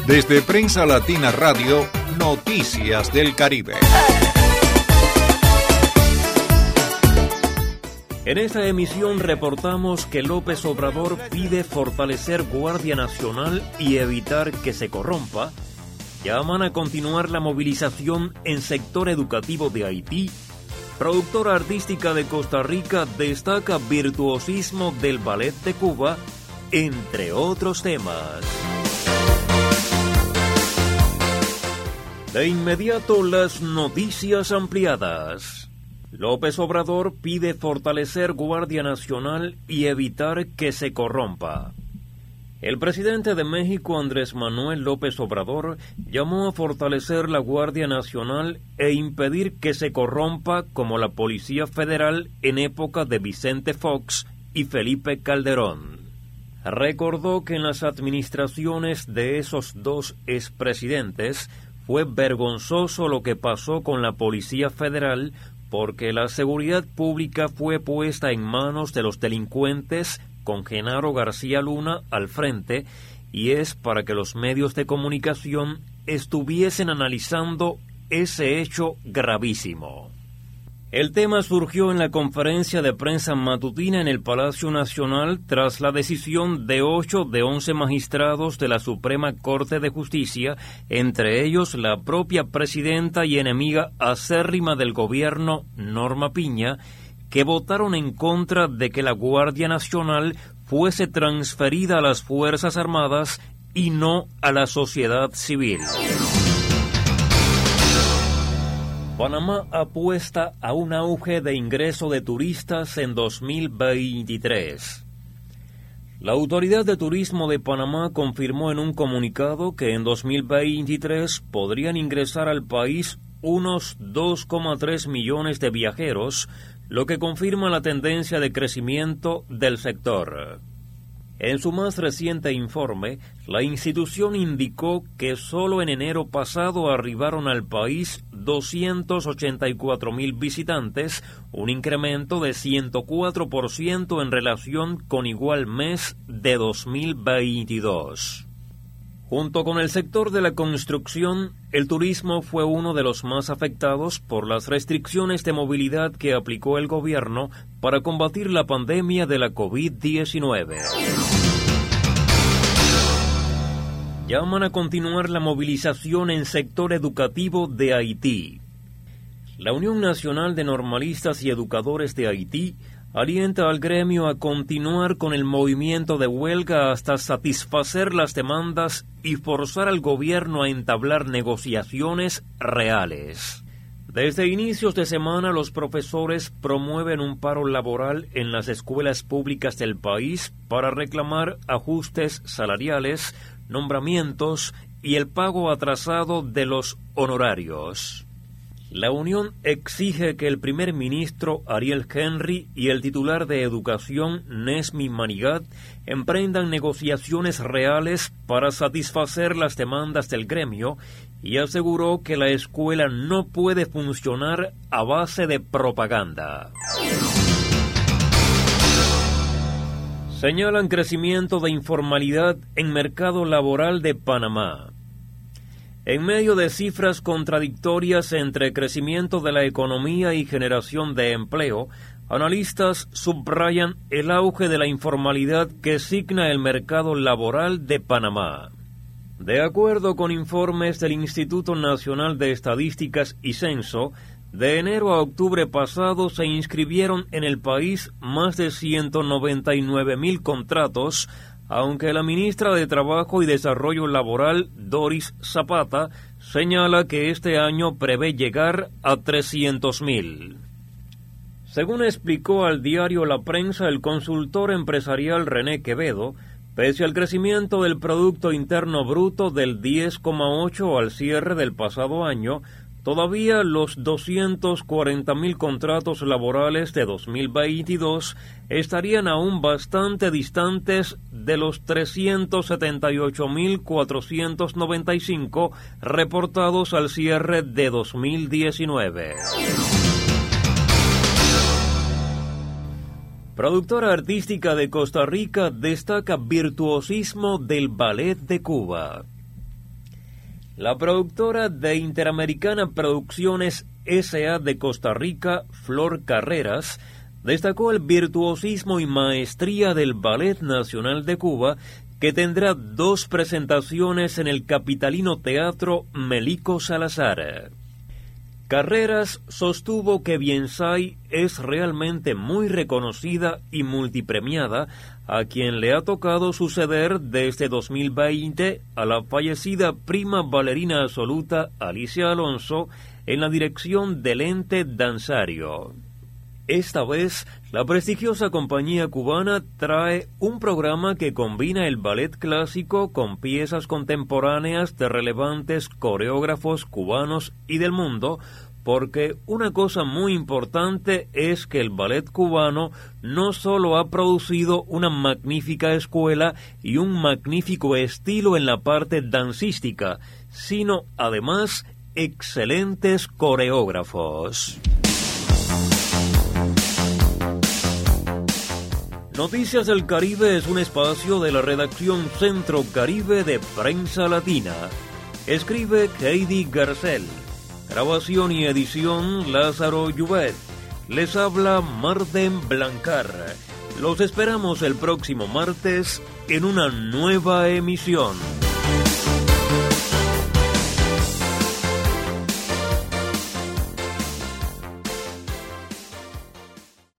Desde Prensa Latina Radio, Noticias del Caribe. En esta emisión reportamos que López Obrador pide fortalecer Guardia Nacional y evitar que se corrompa. Llaman a continuar la movilización en sector educativo de Haití. Productora artística de Costa Rica destaca virtuosismo del ballet de Cuba, entre otros temas. De inmediato, las noticias ampliadas. López Obrador pide fortalecer Guardia Nacional y evitar que se corrompa. El presidente de México, Andrés Manuel López Obrador, llamó a fortalecer la Guardia Nacional e impedir que se corrompa como la Policía Federal en época de Vicente Fox y Felipe Calderón. Recordó que en las administraciones de esos dos expresidentes fue vergonzoso lo que pasó con la Policía Federal porque la seguridad pública fue puesta en manos de los delincuentes con Genaro García Luna al frente, y es para que los medios de comunicación estuviesen analizando ese hecho gravísimo. El tema surgió en la conferencia de prensa matutina en el Palacio Nacional tras la decisión de 8 de 11 magistrados de la Suprema Corte de Justicia, entre ellos la propia presidenta y enemiga acérrima del gobierno, Norma Piña, que votaron en contra de que la Guardia Nacional fuese transferida a las Fuerzas Armadas y no a la sociedad civil. Panamá apuesta a un auge de ingreso de turistas en 2023. La Autoridad de Turismo de Panamá confirmó en un comunicado que en 2023 podrían ingresar al país unos 2,3 millones de viajeros, lo que confirma la tendencia de crecimiento del sector. En su más reciente informe, la institución indicó que solo en enero pasado arribaron al país 284,000 visitantes, un incremento de 104% en relación con igual mes de 2022. Junto con el sector de la construcción, el turismo fue uno de los más afectados por las restricciones de movilidad que aplicó el gobierno para combatir la pandemia de la COVID-19. Llaman a continuar la movilización en sector educativo de Haití. La Unión Nacional de Normalistas y Educadores de Haití alienta al gremio a continuar con el movimiento de huelga hasta satisfacer las demandas y forzar al gobierno a entablar negociaciones reales. Desde inicios de semana, los profesores promueven un paro laboral en las escuelas públicas del país para reclamar ajustes salariales, nombramientos y el pago atrasado de los honorarios. La Unión exige que el primer ministro Ariel Henry y el titular de Educación Nesmi Manigat emprendan negociaciones reales para satisfacer las demandas del gremio y aseguró que la escuela no puede funcionar a base de propaganda. Señalan crecimiento de informalidad en mercado laboral de Panamá. En medio de cifras contradictorias entre crecimiento de la economía y generación de empleo, analistas subrayan el auge de la informalidad que signa el mercado laboral de Panamá. De acuerdo con informes del Instituto Nacional de Estadísticas y Censo, de enero a octubre pasado se inscribieron en el país más de 199,000 contratos, aunque la ministra de Trabajo y Desarrollo Laboral, Doris Zapata, señala que este año prevé llegar a 300,000. Según explicó al diario La Prensa el consultor empresarial René Quevedo, pese al crecimiento del Producto Interno Bruto del 10,8 al cierre del pasado año, todavía los 240,000 contratos laborales de 2022 estarían aún bastante distantes de los 378,495 reportados al cierre de 2019. Productora artística de Costa Rica destaca virtuosismo del ballet de Cuba. La productora de Interamericana Producciones S.A. de Costa Rica, Flor Carreras, destacó el virtuosismo y maestría del Ballet Nacional de Cuba, que tendrá 2 presentaciones en el capitalino Teatro Melico Salazar. Carreras sostuvo que Biensay es realmente muy reconocida y multipremiada, a quien le ha tocado suceder desde 2020 a la fallecida prima bailarina absoluta Alicia Alonso en la dirección del ente danzario. Esta vez, la prestigiosa compañía cubana trae un programa que combina el ballet clásico con piezas contemporáneas de relevantes coreógrafos cubanos y del mundo, porque una cosa muy importante es que el ballet cubano no solo ha producido una magnífica escuela y un magnífico estilo en la parte dancística, sino además excelentes coreógrafos. Noticias del Caribe es un espacio de la redacción Centro Caribe de Prensa Latina. Escribe Heidi Garcel. Grabación y edición Lázaro Llubet. Les habla Marden Blancar. Los esperamos el próximo martes en una nueva emisión.